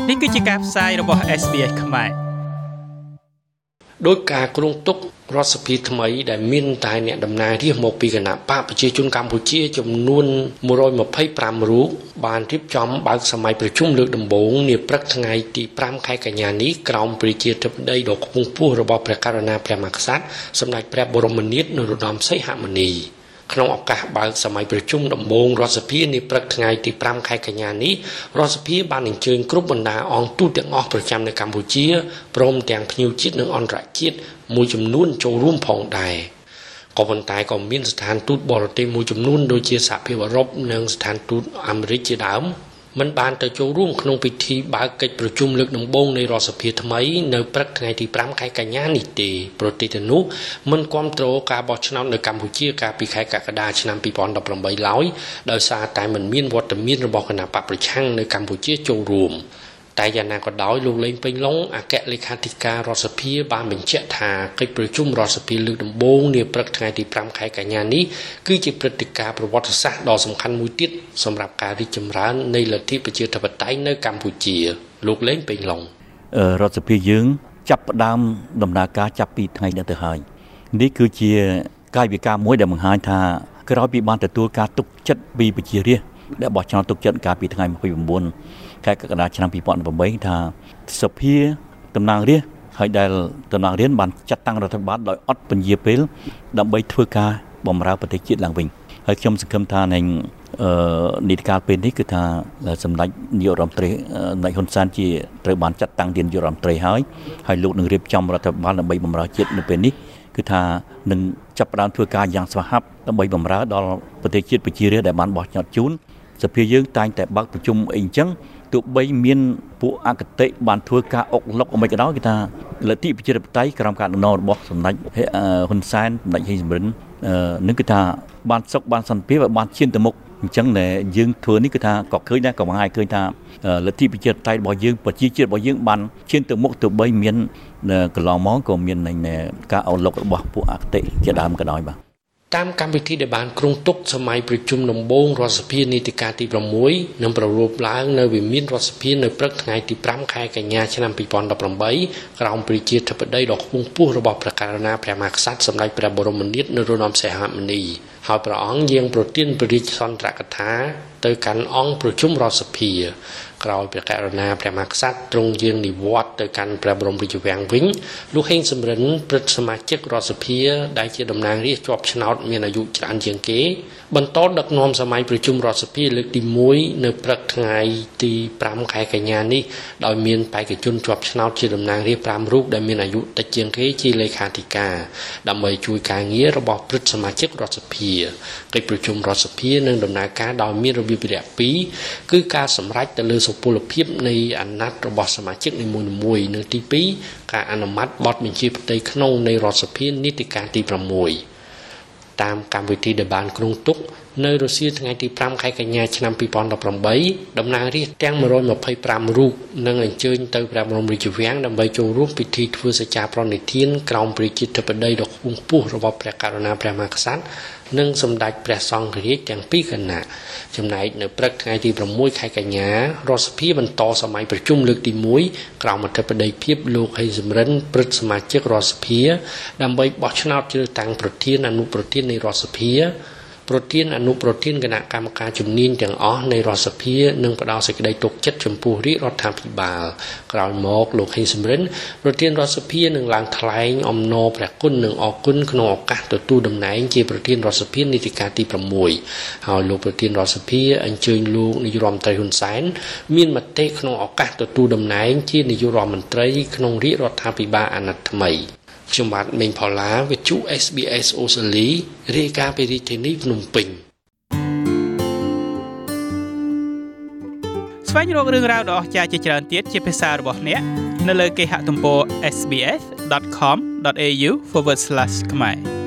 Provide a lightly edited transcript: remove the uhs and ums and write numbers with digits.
នេះគឺជាការផ្សាយរបស់ SBS ខ្មែរដោយការគ្រោងទុករដ្ឋសភាថ្មីដែលមានតែអ្នកតំណាងរាស្ត្រមកពីគណៈបកប្រជាជនកម្ពុជាចំនួន125រូបបានរៀបចំបើកសម័យប្រជុំលើកដំបូងនាព្រឹកថ្ងៃទី5ខែកញ្ញានេះក្រោមព្រះជាធិបតីដ៏ខ្ពង់ខ្ពស់របស់ព្រះករុណាព្រះមហាក្សត្រសម្ដេចព្រះបរមនាថនរោត្តមសីហមុនីក្នុងឱកាសបើកសម័យប្រជុំដំបូងរដ្ឋសភានាព្រឹកថ្ងៃទី5ខែកញ្ញានេះរដ្ឋសភាបានអញ្ជើញគ្រប់បណ្ដាអង្គទូតទាំងអស់ប្រចាំនៅកម្ពុជាព្រមទាំងភ្ញៀវជាតិនិងអន្តរជាតិមួយចំនួនចូលរួមផងដែរក៏ប៉ុន្តែក៏មានស្ថានទូតបរទេសមួយចំនួនដូចជាសហភាពអឺរ៉ុបនិងស្ថានទូតអាមេរិកជាដើមមិនបានទៅចូលរួមក្នុងពិធីបើកកិច្ចប្រជុំលើកដំបូងនៃរដ្ឋសភាថ្មីនៅព្រឹកថ្ងៃទី5ខែកញ្ញានេះទេប្រទេសទាំងនោះមិនគាំទ្រការបោះឆ្នោតនៅកម្ពុជាកាលពីខែកក្កដាឆ្នាំ2018ឡើយដោយសារតែមិនមានវត្តមានរបស់គណៈបកប្រឆាំងនៅកម្ពុជាចូលរួមតែយ៉ាងណាក៏ដោយលោកលេងពេញឡុងអគ្គលេខាធិការរដ្ឋសភាបានបញ្ជាក់ថាកិច្ចប្រជុំរដ្ឋសភាលើកដំបូងនាព្រឹកថ្ងៃទី5ខែកញ្ញានេះគឺជាព្រឹត្តិការណ៍ប្រវត្តិសាស្ត្រដ៏សំខាន់មួយទៀតសម្រាប់ការរីកចម្រើននៃលទ្ធិប្រជាធិបតេយ្យនៅកម្ពុជាលោកលេងពេញឡុងរដ្ឋសភាយើងចាប់ផ្ដើមដំណើរការចាប់ពីថ្ងៃនេះទៅហើយនេះគឺជាកាយវិការមួយដែលបង្ហាញថាក្រោយពីបានទទួលការទុកចិត្តពីប្រជារាស្ត្រដែលបោះឆ្នោតទុកចិត្តកាលពីថ្ងៃ29ខែកក្កដាឆ្នាំ2018ថាសភាតំណាងរាស្ត្រហើយដែលតំណាងរាស្ត្របានចាត់តាំងរដ្ឋាភិបាលដោយអត់ពន្យាពេលដើម្បីធ្វើការបម្រើប្រទេសជាតិឡើងវិញហើយខ្ញុំសង្ឃឹមថានឹងនីតិកាលពេលនេះគឺថាសម្ដេចនាយករដ្ឋមន្ត្រីនៃហ៊ុនសែនជាត្រូវបានចាត់តាំងជានាយករដ្ឋមន្ត្រីហើយលោកនឹងរៀបចំរដ្ឋាភិបាលដើម្បីបម្រើជាតិនៅពេលនេះគឺថានឹងចាប់ផ្ដើមធ្វើការយ៉ាងស្វាហាប់ដើម្បីបម្រើដល់ប្រទេសជាតិប្រជារាស្ត្រដែលបានបោះឆ្នោតជូនសភាយើងតែងតែបើកប្រជុំអីអញ្ចឹងទោះបីមានពួកអគតិបានធ្វើការអុកឡុកអ្វីក៏ដោយគឺថាលទ្ធិប្រជាធិបតេយ្យក្រោមការដឹកនាំរបស់សម្ដេចហ៊ុនសែនសម្ដេចហ៊ីសំរិននឹងគឺថាបានសុខបានសន្តិភាពហើយបានឈានទៅមុខអញ្ចឹងដែលយើងធ្វើនេះគឺថាក៏ឃើញដែរក៏បង្ហាញឃើញថាលទ្ធិប្រជាធិបតេយ្យរបស់យើងប្រជាជាតិរបស់យើងបានឈានទៅមុខទោះបីមានកន្លងមកក៏មានការអុកឡុករបស់ពួកអគតិជាដើមក៏ដោយបាទតាមកម្មវិធីដែលបានគ្រោងទុកសម័យប្រជុំដំបូងរដ្ឋសភានីតិកាលទី6នឹងប្រារព្ធឡើងនៅវិមានរដ្ឋសភានៅព្រឹកថ្ងៃទី5ខែកញ្ញាឆ្នាំ2018ក្រោមព្រះជាធិបតីដ៏ខ្ពង់ខ្ពស់របស់ព្រះករុណាព្រះមហាក្សត្រសម្ដេចព្រះបរមនាថនរោត្តមសីហមុនីហើយព្រះអង្គយាងប្រទានព្រះរាជសន្ទរកថាទៅកាន់អង្គប្រជុំរដ្ឋសភាក្រោយព្រះករុណាព្រះមហាក្សត្រទ្រង់យាងនិវត្តន៍ទៅកាន់ព្រះបរមរាជវាំងវិញលោកហេងសំរិនព្រឹទ្ធសមាជិករដ្ឋសភាដែលជាតំណាងរាស្ត្រជាប់ឆ្នោតមានអាយុច្រើនជាងគេបន្តដឹកនាំសម័យប្រជុំរដ្ឋសភាលើកទី1នៅព្រឹកថ្ងៃទី5ខែកញ្ញានេះដោយមានបេក្ខជនជាប់ឆ្នោតជាតំណាងរាស្ត្រ5រូបដែលមានអាយុតិចជាងគេជាលេខាធិការដើម្បីជួយការងាររបស់ព្រឹទ្ធសមាជិករដ្ឋសភាកិច្ចប្រជុំរដ្ឋសភានឹងដំណើរការដោយមានរបៀបរយៈ2គឺការសម្រេចទៅលើសុពលភាពនៃអាណត្តិរបស់សមាជិកនីមួយៗនិងទី2ការអនុម័តបទបញ្ជាផ្ទៃក្នុងនៃរដ្ឋសភានីតិកាលទី6តាមកម្មវិធីដែលបានគ្រោងទុកនៅរសៀលថ្ងៃទី5ខែកញ្ញាឆ្នាំ2018តំណាងរាស្ត្រទាំង125រូបនឹងអញ្ជើញទៅព្រះបរមរាជវាំងដើម្បីចូលរួមពិធីធ្វើសច្ចាប្រណិធានក្រោមព្រះជាធិបតីដ៏ខ្ពង់ខ្ពស់របស់ព្រះករុណាព្រះមហាក្សត្រនិងសម្ដេចព្រះសង្ឃរាជទាំងពីរគណៈចំណែកនៅព្រឹកថ្ងៃទី6ខែកញ្ញារដ្ឋសភាបន្តសម័យប្រជុំលើកទី1ក្រោមអធិបតីភាពលោកហេងសំរិនព្រឹទ្ធសមាជិករដ្ឋសភាដើម្បីបោះឆ្នោតជ្រើសតាំងប្រធានអនុប្រធាននៃរដ្ឋសភាប្រធានអនុប្រធានគណៈកម្មការជំនាញទាំងអស់នៃរដ្ឋសភានឹងផ្ដល់សេចក្តីទុកចិត្តចំពោះរាជរដ្ឋាភិបាលក្រោយមកលោកហេងសំរិនប្រធានរដ្ឋសភានឹងឡើងថ្លែងអំណរព្រះគុណនិងអរគុណក្នុងឱកាសទទួលតំណែងជាប្រធានរដ្ឋសភានីតិកាលទី6ហើយលោកប្រធានរដ្ឋសភាអញ្ជើញលោកនាយករដ្ឋមន្ត្រីហ៊ុនសែនមានមតិក្នុងឱកាសទទួលតំណែងជានាយករដ្ឋមន្ត្រីក្នុងរាជរដ្ឋាភិបាលអាណត្តិថ្មីខ្ញុំបាទមេងផល្លាវិទ្យុ SBS អូស្ត្រាលីរាយការណ៍ពីរាជធានីភ្នំពេញស្វែងរករឿងរ៉ាវដ៏អស្ចារ្យជាច្រើនទៀតជាភាសារបស់អ្នកនៅលើគេហទំព័រ sbs.com.au/ ខ្មែរ